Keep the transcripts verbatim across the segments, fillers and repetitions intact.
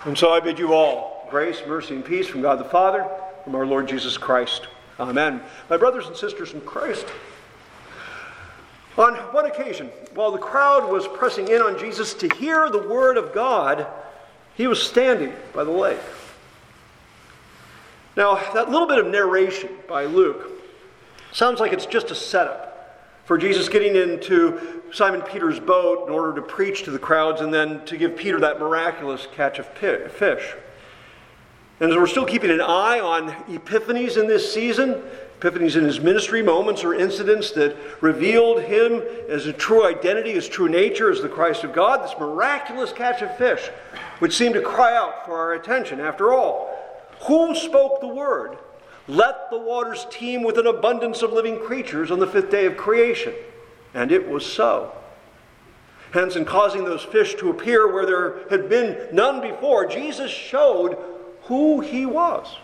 And so I bid you all grace, mercy, and peace from God the Father, from our Lord Jesus Christ. Amen. My brothers and sisters in Christ, on one occasion, while the crowd was pressing in on Jesus to hear the word of God, he was standing by the lake. Now, that little bit of narration by Luke sounds like it's just a setup for Jesus getting into Simon Peter's boat in order to preach to the crowds and then to give Peter that miraculous catch of fish. And as we're still keeping an eye on epiphanies in this season, epiphanies in his ministry, moments or incidents that revealed him as a true identity, his true nature as the Christ of God, this miraculous catch of fish, which seemed to cry out for our attention. After all, who spoke the word? Let the waters teem with an abundance of living creatures on the fifth day of creation. And it was so. Hence, in causing those fish to appear where there had been none before, Jesus showed who he was.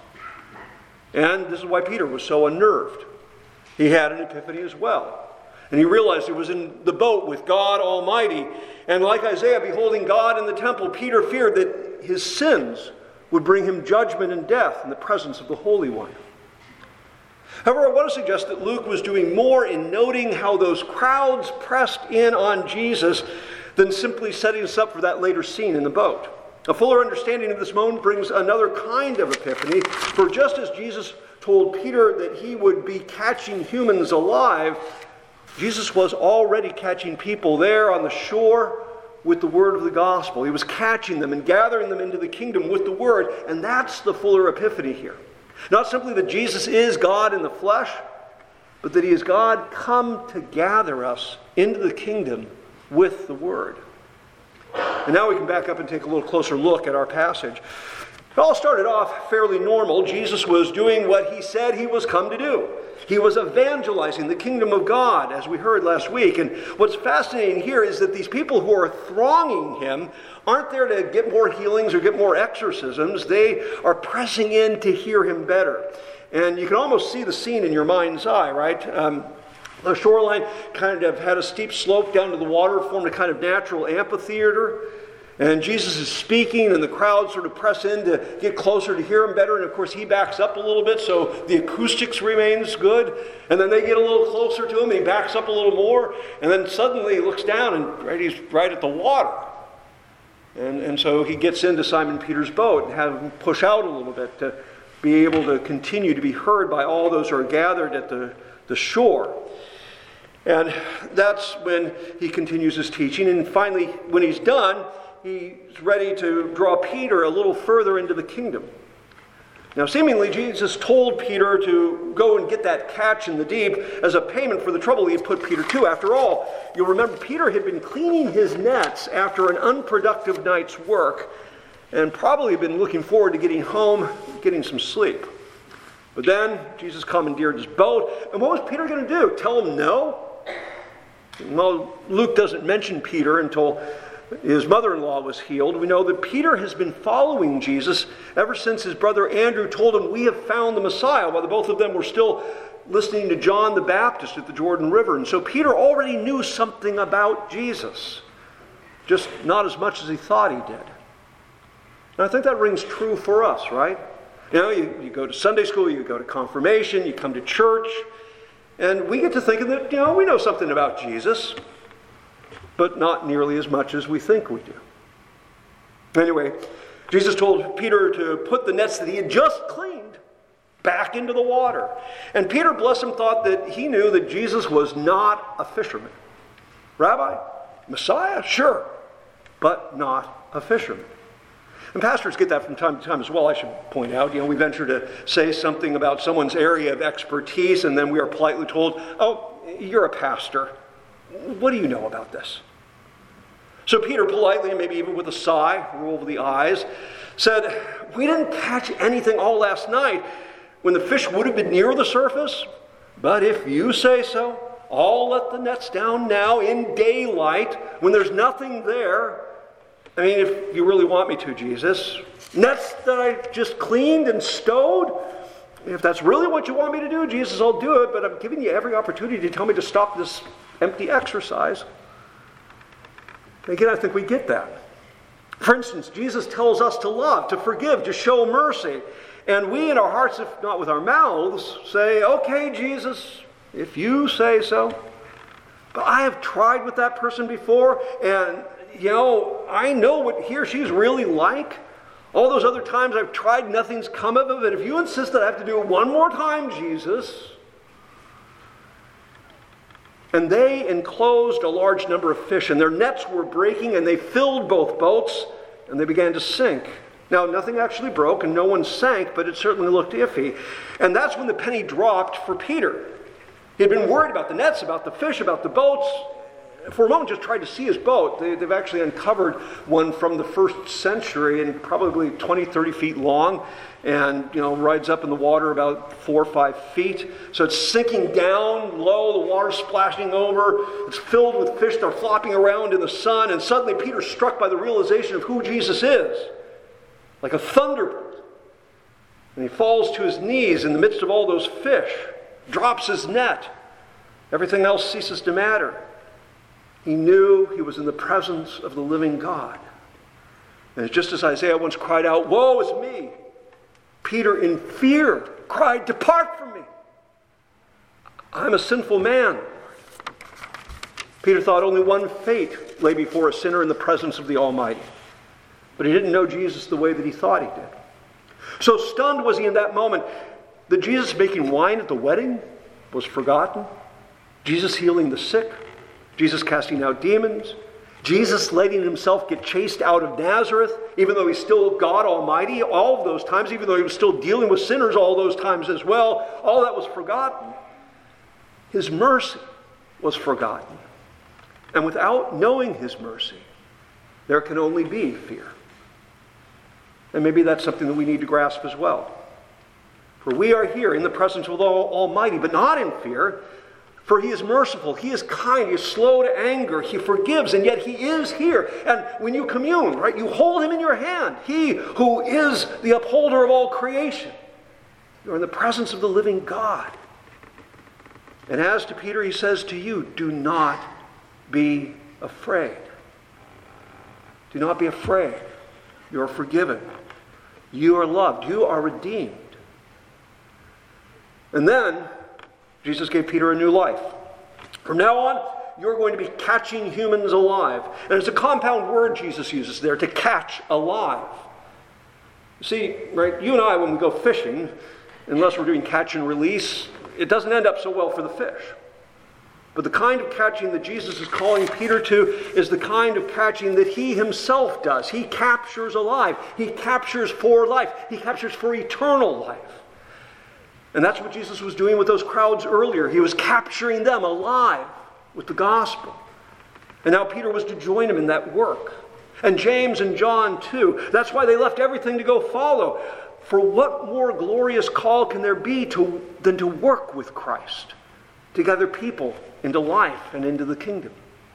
And this is why Peter was so unnerved. He had an epiphany as well. And he realized he was in the boat with God Almighty. And like Isaiah beholding God in the temple, Peter feared that his sins would bring him judgment and death in the presence of the Holy One. However, I want to suggest that Luke was doing more in noting how those crowds pressed in on Jesus than simply setting us up for that later scene in the boat. A fuller understanding of this moment brings another kind of epiphany, for just as Jesus told Peter that he would be catching humans alive, Jesus was already catching people there on the shore with the word of the gospel. He was catching them and gathering them into the kingdom with the word, and that's the fuller epiphany here. Not simply that Jesus is God in the flesh, but that he is God come to gather us into the kingdom with the word. And now we can back up and take a little closer look at our passage. It all started off fairly normal. Jesus was doing what he said he was come to do. He was evangelizing the kingdom of God, as we heard last week. And what's fascinating here is that these people who are thronging him aren't there to get more healings or get more exorcisms. They are pressing in to hear him better. And you can almost see the scene in your mind's eye, right? Um, the shoreline kind of had a steep slope down to the water, formed a kind of natural amphitheater. And Jesus is speaking, and the crowd sort of press in to get closer to hear him better. And of course, he backs up a little bit, so the acoustics remains good. And then they get a little closer to him, and he backs up a little more. And then suddenly he looks down, and right, he's right at the water. And, and so he gets into Simon Peter's boat and have him push out a little bit to be able to continue to be heard by all those who are gathered at the, the shore. And that's when he continues his teaching. And finally, when he's done, he's ready to draw Peter a little further into the kingdom. Now, seemingly, Jesus told Peter to go and get that catch in the deep as a payment for the trouble he had put Peter to. After all, you'll remember Peter had been cleaning his nets after an unproductive night's work and probably been looking forward to getting home, getting some sleep. But then Jesus commandeered his boat, and what was Peter going to do? Tell him no? Well, Luke doesn't mention Peter until his mother-in-law was healed. We know that Peter has been following Jesus ever since his brother Andrew told him, "We have found the Messiah," while the both of them were still listening to John the Baptist at the Jordan River. And so Peter already knew something about Jesus, just not as much as he thought he did. And I think that rings true for us, right? You know, you, you go to Sunday school, you go to confirmation, you come to church, and we get to thinking that, you know, we know something about Jesus, but not nearly as much as we think we do. Anyway, Jesus told Peter to put the nets that he had just cleaned back into the water. And Peter, bless him, thought that he knew that Jesus was not a fisherman. Rabbi? Messiah? Sure, but not a fisherman. And pastors get that from time to time as well, I should point out. You know, we venture to say something about someone's area of expertise, and then we are politely told, "Oh, you're a pastor. What do you know about this?" So Peter politely, and maybe even with a sigh, roll over the eyes, said, "We didn't catch anything all last night when the fish would have been near the surface. But if you say so, I'll let the nets down now in daylight when there's nothing there. I mean, if you really want me to, Jesus. Nets that I just cleaned and stowed? If that's really what you want me to do, Jesus, I'll do it. But I'm giving you every opportunity to tell me to stop this empty exercise." Again, I think we get that. For instance, Jesus tells us to love, to forgive, to show mercy. And we in our hearts, if not with our mouths, say, okay, Jesus, if you say so. But I have tried with that person before, and, you know, I know what he or she's really like. All those other times I've tried, nothing's come of it. But if you insist that I have to do it one more time, Jesus. And they enclosed a large number of fish, and their nets were breaking, and they filled both boats, and they began to sink. Now, nothing actually broke, and no one sank, but it certainly looked iffy. And that's when the penny dropped for Peter. He had been worried about the nets, about the fish, about the boats. For a moment, just tried to see his boat. They, they've actually uncovered one from the first century and probably twenty, thirty feet long, and you know rides up in the water about four or five feet. So it's sinking down low, the water's splashing over. It's filled with fish. They're flopping around in the sun, and suddenly Peter's struck by the realization of who Jesus is, like a thunderbolt. And he falls to his knees in the midst of all those fish, drops his net. Everything else ceases to matter. He knew he was in the presence of the living God. And it's just as Isaiah once cried out, "Woe is me!" Peter, in fear, cried, "Depart from me. I'm a sinful man." Peter thought only one fate lay before a sinner in the presence of the Almighty. But he didn't know Jesus the way that he thought he did. So stunned was he in that moment that Jesus making wine at the wedding was forgotten. Jesus healing the sick. Jesus casting out demons. Jesus letting himself get chased out of Nazareth, even though he's still God Almighty, all of those times, even though he was still dealing with sinners all those times as well, all that was forgotten. His mercy was forgotten. And without knowing his mercy, there can only be fear. And maybe that's something that we need to grasp as well. For we are here in the presence of the Almighty, but not in fear. For he is merciful, he is kind, he is slow to anger, he forgives, and yet he is here. And when you commune, right, you hold him in your hand. He who is the upholder of all creation. You're in the presence of the living God. And as to Peter, he says to you, do not be afraid. Do not be afraid. You are forgiven. You are loved. You are redeemed. And then Jesus gave Peter a new life. From now on, you're going to be catching humans alive. And it's a compound word Jesus uses there, to catch alive. See, right, you and I, when we go fishing, unless we're doing catch and release, it doesn't end up so well for the fish. But the kind of catching that Jesus is calling Peter to is the kind of catching that he himself does. He captures alive. He captures for life. He captures for eternal life. And that's what Jesus was doing with those crowds earlier. He was capturing them alive with the gospel. And now Peter was to join him in that work. And James and John too. That's why they left everything to go follow. For what more glorious call can there be to, than to work with Christ, to gather people into life and into the kingdom?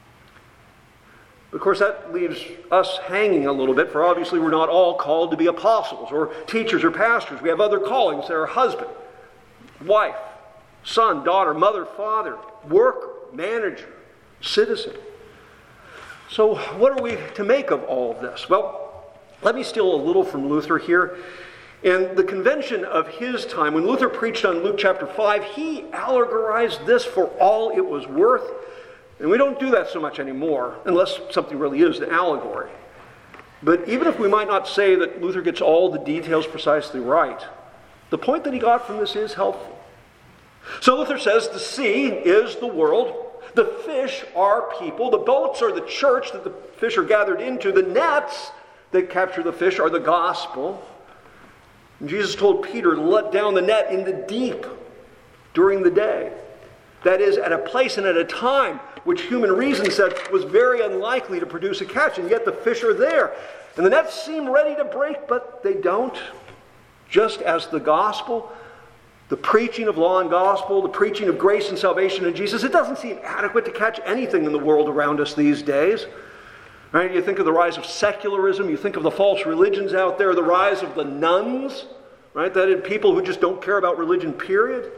Of course, that leaves us hanging a little bit, for obviously we're not all called to be apostles or teachers or pastors. We have other callings that are husband, wife, son, daughter, mother, father, worker, manager, citizen. So what are we to make of all of this? Well, let me steal a little from Luther here. In the convention of his time, when Luther preached on Luke chapter five, he allegorized this for all it was worth. And we don't do that so much anymore, unless something really is an allegory. But even if we might not say that Luther gets all the details precisely right, the point that he got from this is helpful. So Luther says the sea is the world, the fish are people, the boats are the church that the fish are gathered into, the nets that capture the fish are the gospel. And Jesus told Peter to let down the net in the deep during the day. That is, at a place and at a time which human reason said was very unlikely to produce a catch, and yet the fish are there. And the nets seem ready to break, but they don't. Just as the gospel, the preaching of law and gospel, the preaching of grace and salvation in Jesus, it doesn't seem adequate to catch anything in the world around us these days. Right? You think of the rise of secularism, you think of the false religions out there, the rise of the nuns, right? That is, people who just don't care about religion, period.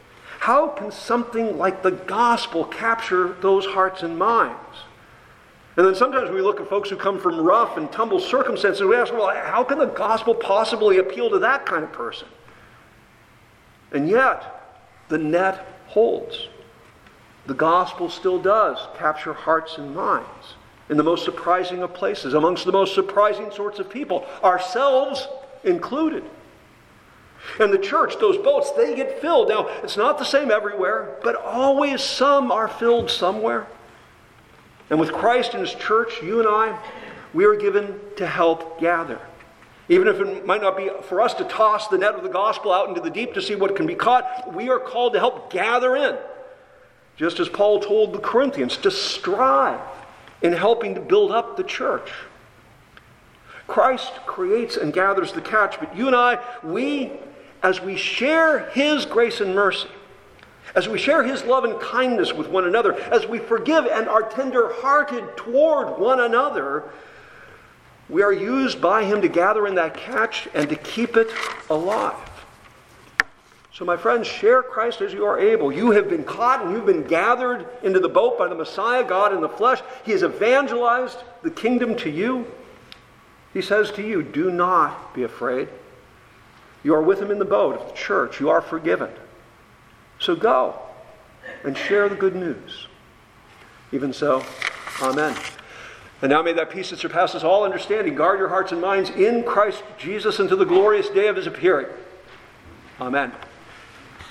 How can something like the gospel capture those hearts and minds? And then sometimes we look at folks who come from rough and tumble circumstances, and we ask, well, how can the gospel possibly appeal to that kind of person? And yet, the net holds. The gospel still does capture hearts and minds in the most surprising of places, amongst the most surprising sorts of people, ourselves included. And the church, those boats, they get filled. Now, it's not the same everywhere, but always some are filled somewhere. And with Christ and His church, you and I, we are given to help gather. Even if it might not be for us to toss the net of the gospel out into the deep to see what can be caught, we are called to help gather in. Just as Paul told the Corinthians, to strive in helping to build up the church. Christ creates and gathers the catch, but you and I, we, as we share His grace and mercy, as we share His love and kindness with one another, as we forgive and are tender-hearted toward one another, we are used by Him to gather in that catch and to keep it alive. So my friends, share Christ as you are able. You have been caught and you've been gathered into the boat by the Messiah, God in the flesh. He has evangelized the kingdom to you. He says to you, do not be afraid. You are with Him in the boat of the church. You are forgiven. So go and share the good news. Even so, amen. And now may that peace that surpasses all understanding guard your hearts and minds in Christ Jesus until the glorious day of His appearing. Amen.